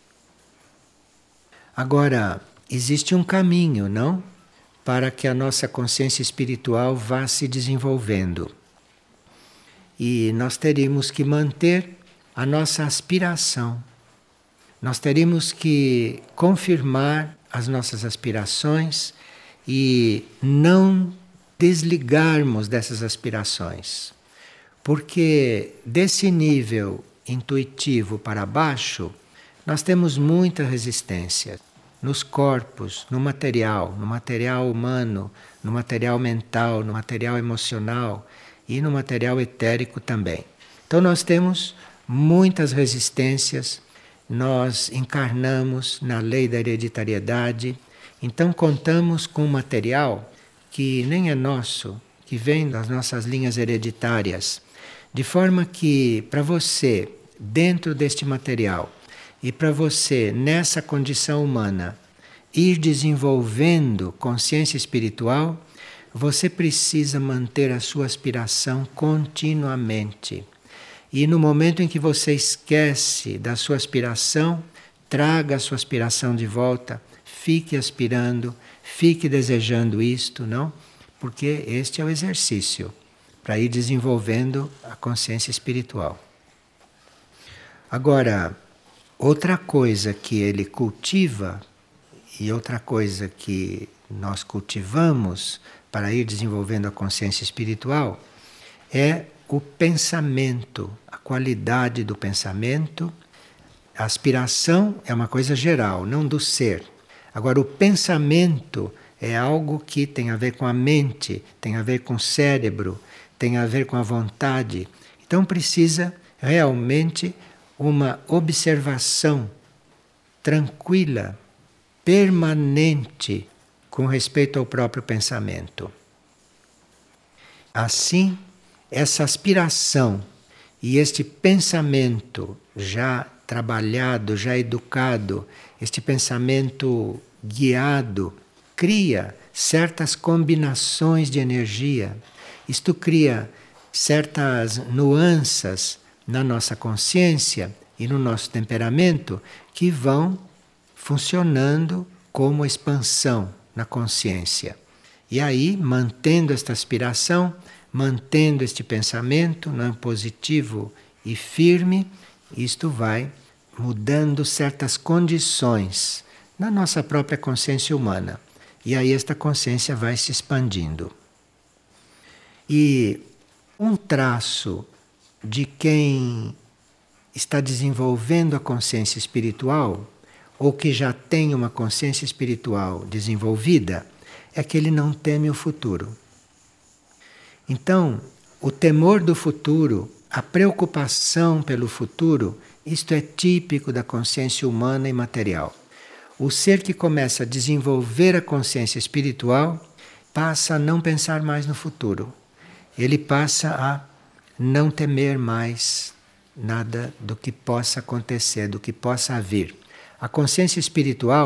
Agora, existe um caminho, não? Para que a nossa consciência espiritual vá se desenvolvendo. E nós teríamos que manter a nossa aspiração. Nós teríamos que confirmar as nossas aspirações e não desligarmos dessas aspirações. Porque desse nível intuitivo para baixo, nós temos muita resistência nos corpos, no material humano, no material mental, no material emocional e no material etérico também. Então nós temos muitas resistências, nós encarnamos na lei da hereditariedade, então contamos com um material que nem é nosso, que vem das nossas linhas hereditárias, de forma que para você, dentro deste material, e para você, nessa condição humana, ir desenvolvendo consciência espiritual, você precisa manter a sua aspiração continuamente. E no momento em que você esquece da sua aspiração, traga a sua aspiração de volta, fique aspirando, fique desejando isto, não? Porque este é o exercício para ir desenvolvendo a consciência espiritual. Agora, outra coisa que ele cultiva e outra coisa que nós cultivamos para ir desenvolvendo a consciência espiritual é o pensamento, a qualidade do pensamento. A aspiração é uma coisa geral, não do ser. Agora, o pensamento é algo que tem a ver com a mente, tem a ver com o cérebro, tem a ver com a vontade. Então precisa realmente uma observação tranquila, permanente, com respeito ao próprio pensamento. Assim, essa aspiração e este pensamento já trabalhado, já educado, este pensamento guiado, cria certas combinações de energia. Isto cria certas nuances na nossa consciência e no nosso temperamento que vão funcionando como expansão na consciência. E aí, mantendo esta aspiração, mantendo este pensamento não positivo e firme, isto vai mudando certas condições na nossa própria consciência humana. E aí esta consciência vai se expandindo. E um traço de quem está desenvolvendo a consciência espiritual, ou que já tem uma consciência espiritual desenvolvida, é que ele não teme o futuro. Então, o temor do futuro, a preocupação pelo futuro, isto é típico da consciência humana e material. O ser que começa a desenvolver a consciência espiritual passa a não pensar mais no futuro. Ele passa a não temer mais nada do que possa acontecer, do que possa vir. A consciência espiritual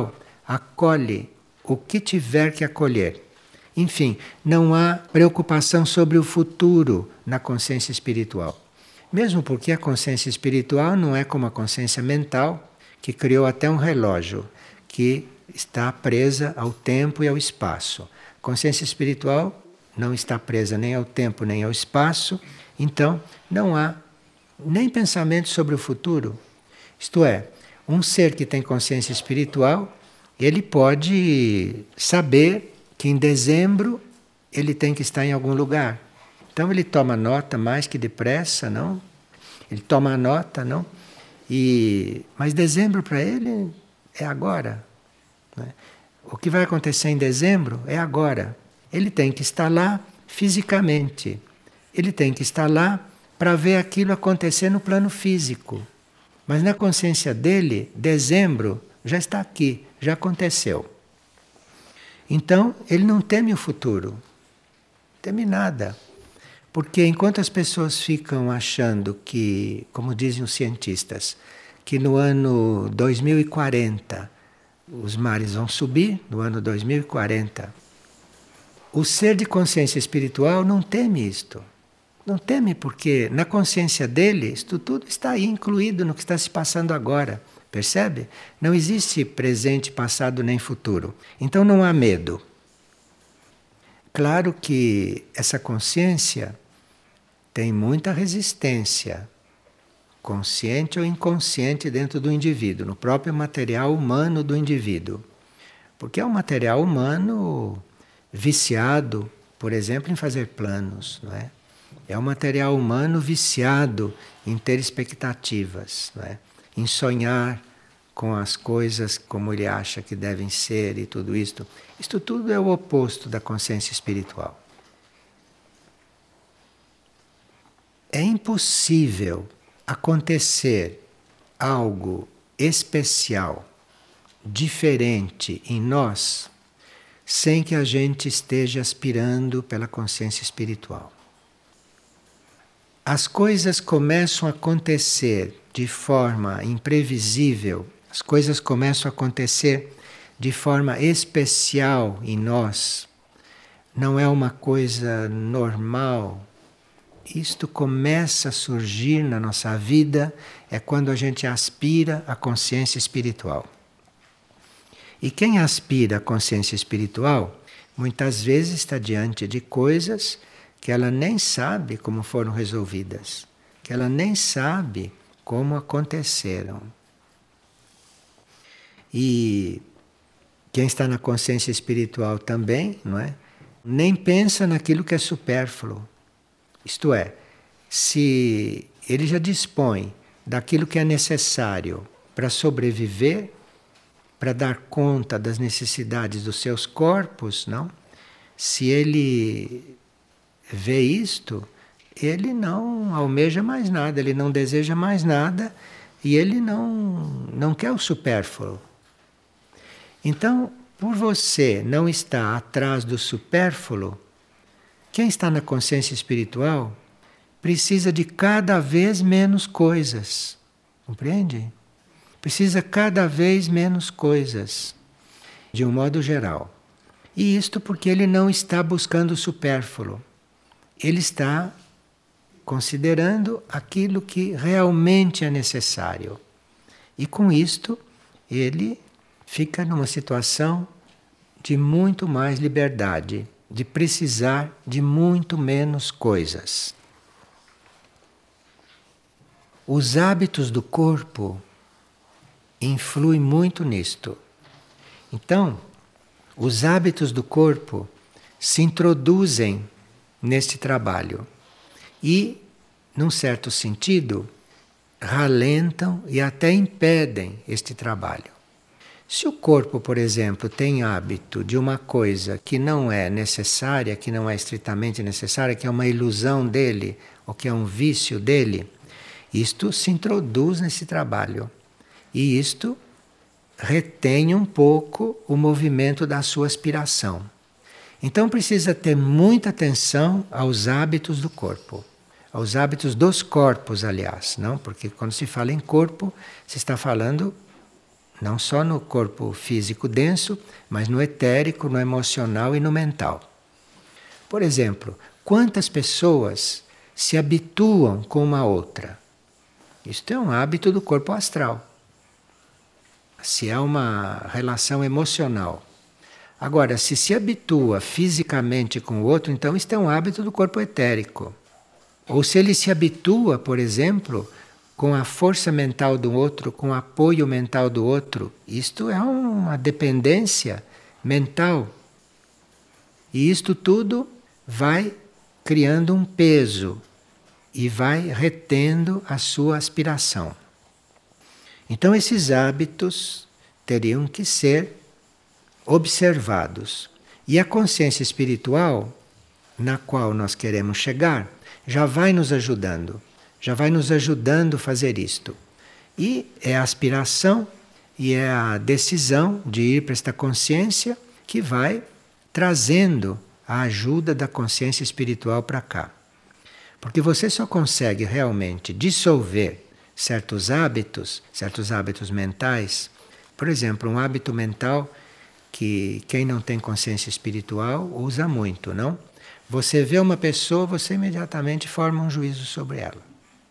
acolhe o que tiver que acolher. Enfim, não há preocupação sobre o futuro na consciência espiritual. Mesmo porque a consciência espiritual não é como a consciência mental, que criou até um relógio que está presa ao tempo e ao espaço. A consciência espiritual não está presa nem ao tempo nem ao espaço, então não há nem pensamento sobre o futuro. Isto é, um ser que tem consciência espiritual, ele pode saber que em dezembro ele tem que estar em algum lugar. Então ele toma nota mais que depressa, não? Ele toma a nota, não? Mas dezembro para ele é agora. Né? O que vai acontecer em dezembro é agora. Ele tem que estar lá fisicamente. Ele tem que estar lá para ver aquilo acontecer no plano físico. Mas na consciência dele, dezembro já está aqui, já aconteceu. Então, ele não teme o futuro. Não teme nada. Porque enquanto as pessoas ficam achando que, como dizem os cientistas, que no ano 2040 os mares vão subir, no ano 2040, o ser de consciência espiritual não teme isto. Não teme porque na consciência dele isto tudo está aí incluído no que está se passando agora. Percebe? Não existe presente, passado nem futuro. Então não há medo. Claro que essa consciência tem muita resistência, consciente ou inconsciente dentro do indivíduo, no próprio material humano do indivíduo. Porque é um material humano viciado, por exemplo, em fazer planos, não é? É um material humano viciado em ter expectativas, não é? Em sonhar com as coisas como ele acha que devem ser e tudo isto. Isto tudo é o oposto da consciência espiritual. É impossível acontecer algo especial, diferente em nós, sem que a gente esteja aspirando pela consciência espiritual. As coisas começam a acontecer de forma imprevisível, as coisas começam a acontecer de forma especial em nós. Não é uma coisa normal. Isto começa a surgir na nossa vida é quando a gente aspira à consciência espiritual. E quem aspira à consciência espiritual, muitas vezes está diante de coisas que ela nem sabe como foram resolvidas, que ela nem sabe como aconteceram. E quem está na consciência espiritual também, não é? Nem pensa naquilo que é supérfluo. Isto é, se ele já dispõe daquilo que é necessário para sobreviver, para dar conta das necessidades dos seus corpos, não? Se ele vê isto, ele não almeja mais nada, ele não deseja mais nada e ele não quer o supérfluo. Então, por você não estar atrás do supérfluo, quem está na consciência espiritual precisa de cada vez menos coisas. Compreende? Precisa cada vez menos coisas, de um modo geral. E isto porque ele não está buscando o supérfluo. Ele está considerando aquilo que realmente é necessário. E com isto, ele fica numa situação de muito mais liberdade, de precisar de muito menos coisas. Os hábitos do corpo influem muito nisto. Então, os hábitos do corpo se introduzem neste trabalho e, num certo sentido, ralentam e até impedem este trabalho. Se o corpo, por exemplo, tem hábito de uma coisa que não é necessária, que não é estritamente necessária, que é uma ilusão dele, ou que é um vício dele, isto se introduz nesse trabalho. E isto retém um pouco o movimento da sua aspiração. Então precisa ter muita atenção aos hábitos do corpo. Aos hábitos dos corpos, aliás, não? Porque quando se fala em corpo, se está falando Não só no corpo físico denso, mas no etérico, no emocional e no mental. Por exemplo, quantas pessoas se habituam com uma outra? Isto é um hábito do corpo astral. Se é uma relação emocional. Agora, se habitua fisicamente com o outro, então isto é um hábito do corpo etérico. Ou se ele se habitua, por exemplo, com a força mental do outro, com o apoio mental do outro, isto é uma dependência mental. E isto tudo vai criando um peso e vai retendo a sua aspiração. Então, esses hábitos teriam que ser observados. E a consciência espiritual, na qual nós queremos chegar, já vai nos ajudando a fazer isto. E é a aspiração e é a decisão de ir para esta consciência que vai trazendo a ajuda da consciência espiritual para cá. Porque você só consegue realmente dissolver certos hábitos mentais. Por exemplo, um hábito mental que quem não tem consciência espiritual usa muito, não? Você vê uma pessoa, você imediatamente forma um juízo sobre ela.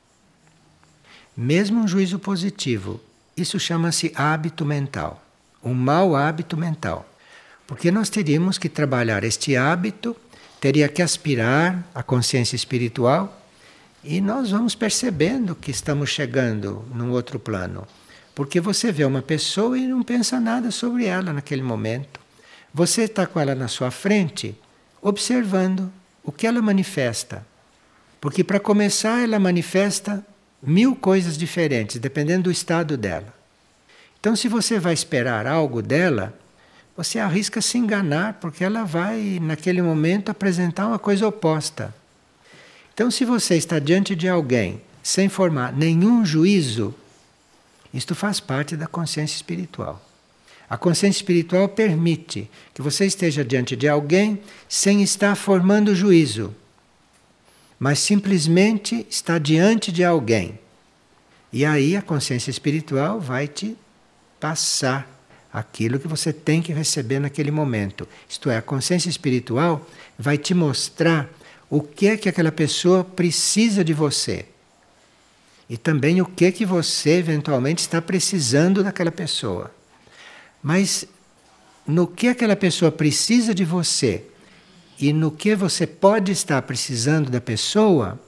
Mesmo um juízo positivo, isso chama-se hábito mental, um mau hábito mental. Porque nós teríamos que trabalhar este hábito, teria que aspirar à consciência espiritual e nós vamos percebendo que estamos chegando num outro plano. Porque você vê uma pessoa e não pensa nada sobre ela naquele momento. Você está com ela na sua frente, observando o que ela manifesta. Porque para começar ela manifesta 1000 coisas diferentes, dependendo do estado dela. Então se você vai esperar algo dela, você arrisca se enganar, porque ela vai, naquele momento, apresentar uma coisa oposta. Então, se você está diante de alguém sem formar nenhum juízo, isto faz parte da consciência espiritual. A consciência espiritual permite que você esteja diante de alguém sem estar formando juízo, mas simplesmente está diante de alguém. E aí a consciência espiritual vai te passar aquilo que você tem que receber naquele momento. Isto é, a consciência espiritual vai te mostrar o que é que aquela pessoa precisa de você. E também o que é que você eventualmente está precisando daquela pessoa. Mas no que aquela pessoa precisa de você e no que você pode estar precisando da pessoa,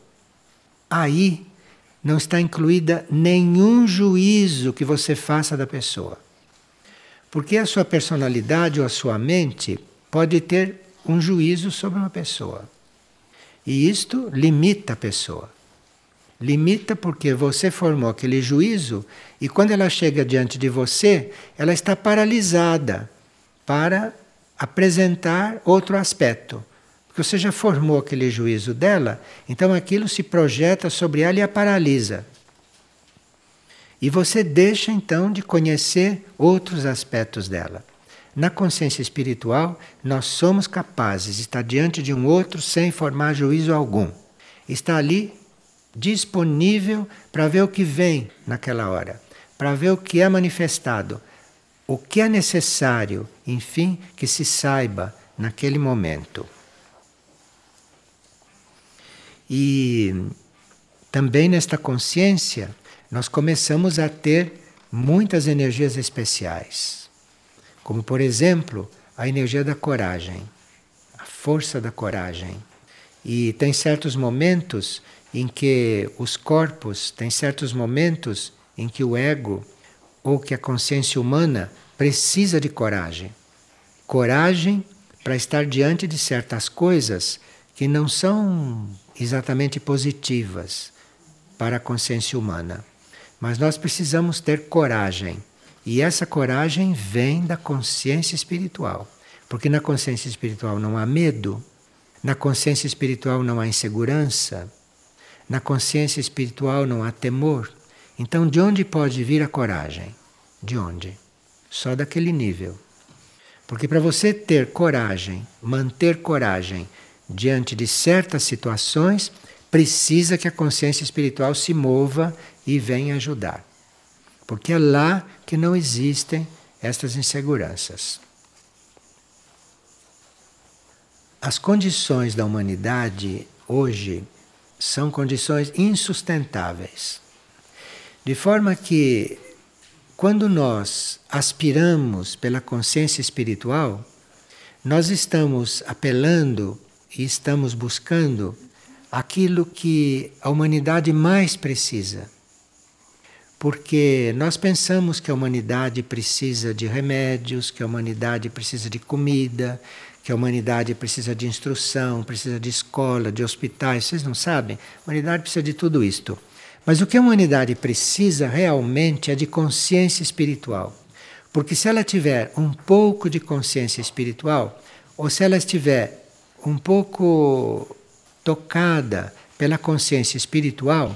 aí não está incluída nenhum juízo que você faça da pessoa. Porque a sua personalidade ou a sua mente pode ter um juízo sobre uma pessoa. E isto limita a pessoa. Limita porque você formou aquele juízo e quando ela chega diante de você, ela está paralisada para apresentar outro aspecto. Porque você já formou aquele juízo dela, então aquilo se projeta sobre ela e a paralisa. E você deixa então de conhecer outros aspectos dela. Na consciência espiritual, nós somos capazes de estar diante de um outro sem formar juízo algum. Está ali disponível para ver o que vem naquela hora, para ver o que é manifestado, o que é necessário, enfim, que se saiba naquele momento. E também nesta consciência, nós começamos a ter muitas energias especiais. Como, por exemplo, a energia da coragem, a força da coragem. E tem certos momentos em que os corpos, tem certos momentos em que o ego ou que a consciência humana precisa de coragem. Coragem para estar diante de certas coisas que não são exatamente positivas para a consciência humana. Mas nós precisamos ter coragem. E essa coragem vem da consciência espiritual. Porque na consciência espiritual não há medo, na consciência espiritual não há insegurança, na consciência espiritual não há temor. Então, de onde pode vir a coragem? De onde? Só daquele nível. Porque para você ter coragem, manter coragem diante de certas situações, precisa que a consciência espiritual se mova e venha ajudar. porque é lá que não existem estas inseguranças. As condições da humanidade hoje são condições insustentáveis. De forma que, quando nós aspiramos pela consciência espiritual, nós estamos apelando e estamos buscando aquilo que a humanidade mais precisa. Porque nós pensamos que a humanidade precisa de remédios, que a humanidade precisa de comida, que a humanidade precisa de instrução, precisa de escola, de hospitais. Vocês não sabem? A humanidade precisa de tudo isto. Mas o que a humanidade precisa realmente é de consciência espiritual. Porque se ela tiver um pouco de consciência espiritual, ou se ela estiver um pouco tocada pela consciência espiritual,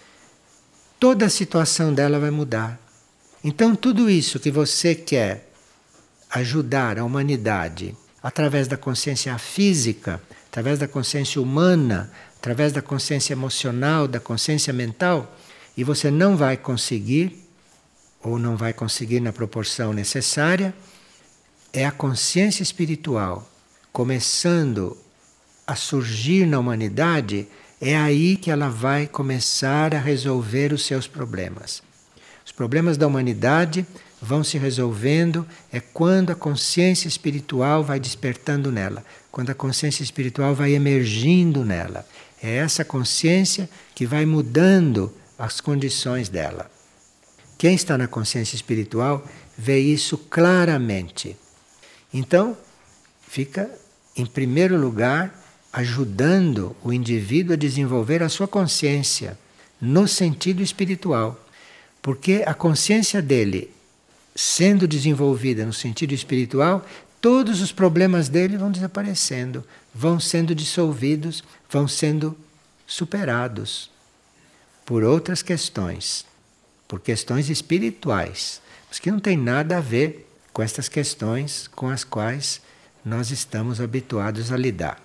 toda a situação dela vai mudar. Então, tudo isso que você quer ajudar a humanidade através da consciência física, através da consciência humana, através da consciência emocional, da consciência mental, e você não vai conseguir, ou não vai conseguir na proporção necessária, é a consciência espiritual começando a surgir na humanidade. É aí que ela vai começar a resolver os seus problemas. Os problemas da humanidade vão se resolvendo é quando a consciência espiritual vai despertando nela, quando a consciência espiritual vai emergindo nela. É essa consciência que vai mudando as condições dela. Quem está na consciência espiritual vê isso claramente. Então, fica, em primeiro lugar, ajudando o indivíduo a desenvolver a sua consciência no sentido espiritual. Porque a consciência dele, sendo desenvolvida no sentido espiritual, todos os problemas dele vão desaparecendo, vão sendo dissolvidos, vão sendo superados por outras questões, por questões espirituais, mas que não tem nada a ver com estas questões com as quais nós estamos habituados a lidar.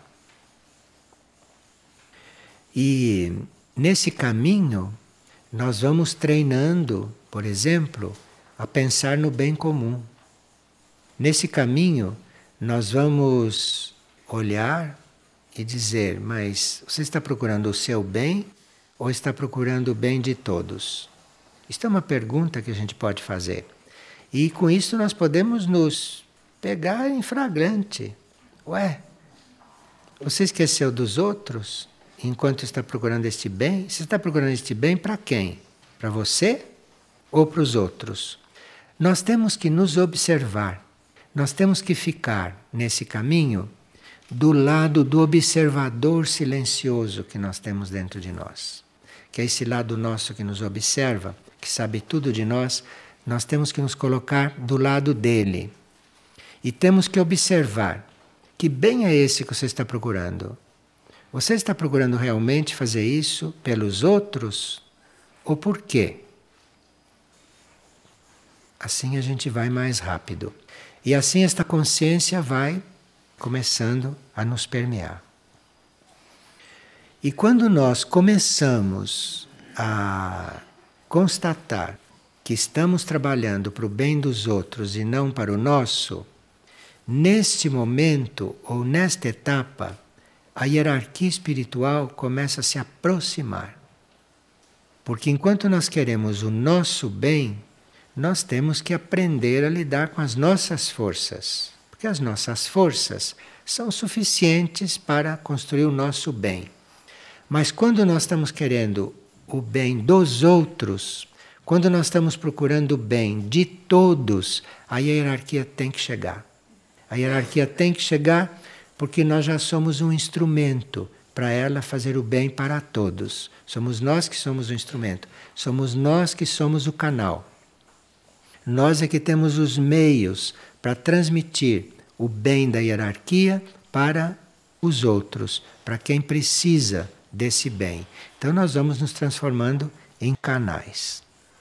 E nesse caminho, nós vamos treinando, por exemplo, a pensar no bem comum. Nesse caminho, nós vamos olhar e dizer, mas você está procurando o seu bem ou está procurando o bem de todos? Isto é uma pergunta que a gente pode fazer. E com isso nós podemos nos pegar em flagrante. Ué, você esqueceu dos outros? Enquanto está procurando este bem, você está procurando este bem para quem? Para você ou para os outros? Nós temos que nos observar, nós temos que ficar nesse caminho do lado do observador silencioso que nós temos dentro de nós. Que é esse lado nosso que nos observa, que sabe tudo de nós, nós temos que nos colocar do lado dele. E temos que observar que bem é esse que você está procurando. Você está procurando realmente fazer isso pelos outros? Ou por quê? Assim a gente vai mais rápido. E assim esta consciência vai começando a nos permear. E quando nós começamos a constatar que estamos trabalhando para o bem dos outros e não para o nosso, neste momento ou nesta etapa, a hierarquia espiritual começa a se aproximar. Porque enquanto nós queremos o nosso bem, nós temos que aprender a lidar com as nossas forças. Porque as nossas forças são suficientes para construir o nosso bem. Mas quando nós estamos querendo o bem dos outros, quando nós estamos procurando o bem de todos, a hierarquia tem que chegar. A hierarquia tem que chegar porque nós já somos um instrumento para ela fazer o bem para todos. Somos nós que somos o instrumento. Somos nós que somos o canal. Nós é que temos os meios para transmitir o bem da hierarquia para os outros, para quem precisa desse bem. Então nós vamos nos transformando em canais.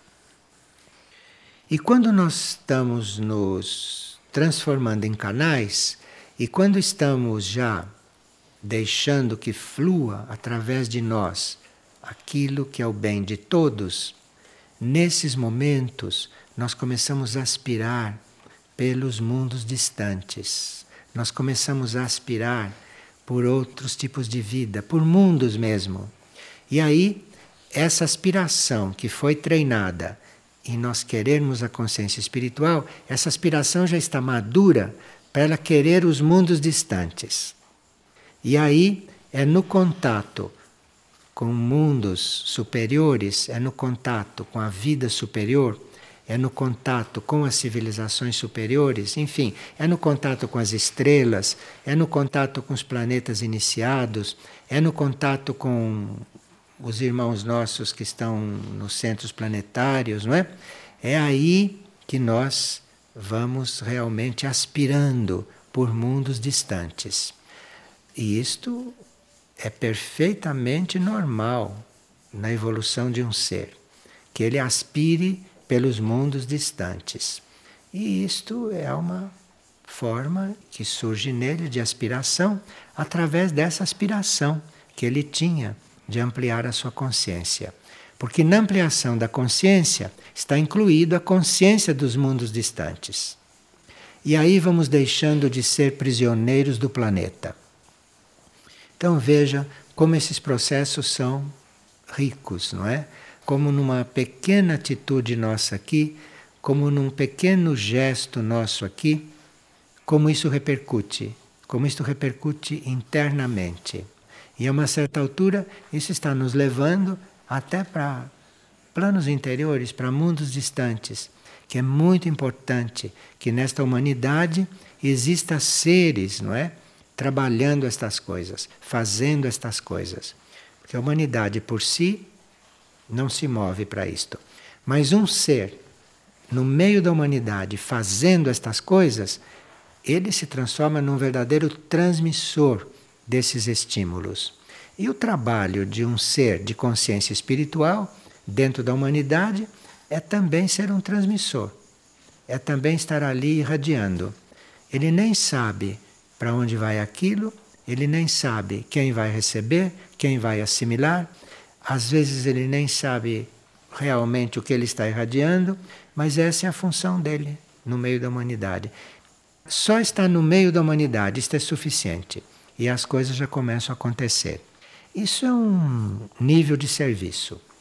E quando nós estamos nos transformando em canais, e quando estamos já deixando que flua através de nós aquilo que é o bem de todos, nesses momentos, nós começamos a aspirar pelos mundos distantes. Nós começamos a aspirar por outros tipos de vida, por mundos mesmo. E aí, essa aspiração que foi treinada em nós querermos a consciência espiritual, essa aspiração já está madura para ela querer os mundos distantes. E aí é no contato com mundos superiores, é no contato com a vida superior, é no contato com as civilizações superiores, enfim, é no contato com as estrelas, é no contato com os planetas iniciados, é no contato com os irmãos nossos que estão nos centros planetários, não é? É aí que nós vamos realmente aspirando por mundos distantes. E isto é perfeitamente normal na evolução de um ser, que ele aspire pelos mundos distantes. E isto é uma forma que surge nele de aspiração através dessa aspiração que ele tinha de ampliar a sua consciência. Porque na ampliação da consciência está incluído a consciência dos mundos distantes. E aí vamos deixando de ser prisioneiros do planeta. Então veja como esses processos são ricos, não é? Como numa pequena atitude nossa aqui, como num pequeno gesto nosso aqui, como isso repercute internamente. E a uma certa altura, isso está nos levando até para planos interiores, para mundos distantes, que é muito importante que nesta humanidade exista seres, não é? Trabalhando estas coisas, fazendo estas coisas. Porque a humanidade por si não se move para isto. Mas um ser no meio da humanidade fazendo estas coisas, ele se transforma num verdadeiro transmissor desses estímulos. E o trabalho de um ser de consciência espiritual dentro da humanidade é também ser um transmissor. É também estar ali irradiando. Ele nem sabe para onde vai aquilo, ele nem sabe quem vai receber, quem vai assimilar. Às vezes ele nem sabe realmente o que ele está irradiando, mas essa é a função dele no meio da humanidade. Só estar no meio da humanidade, isto é suficiente. E as coisas já começam a acontecer. Isso é um nível de serviço.